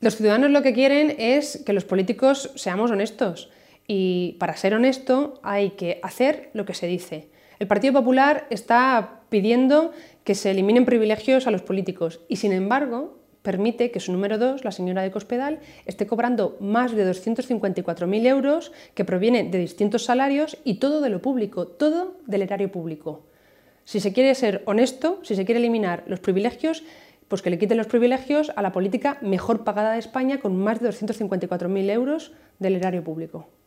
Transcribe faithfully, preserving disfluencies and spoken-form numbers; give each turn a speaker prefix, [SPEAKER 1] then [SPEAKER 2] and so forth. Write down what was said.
[SPEAKER 1] Los ciudadanos lo que quieren es que los políticos seamos honestos y para ser honesto hay que hacer lo que se dice. El Partido Popular está pidiendo que se eliminen privilegios a los políticos y, sin embargo, permite que su número dos, la señora de Cospedal, esté cobrando más de doscientos cincuenta y cuatro mil euros que provienen de distintos salarios y todo de lo público, todo del erario público. Si se quiere ser honesto, si se quiere eliminar los privilegios, pues que le quiten los privilegios a la política mejor pagada de España con más de doscientos cincuenta y cuatro mil euros del erario público.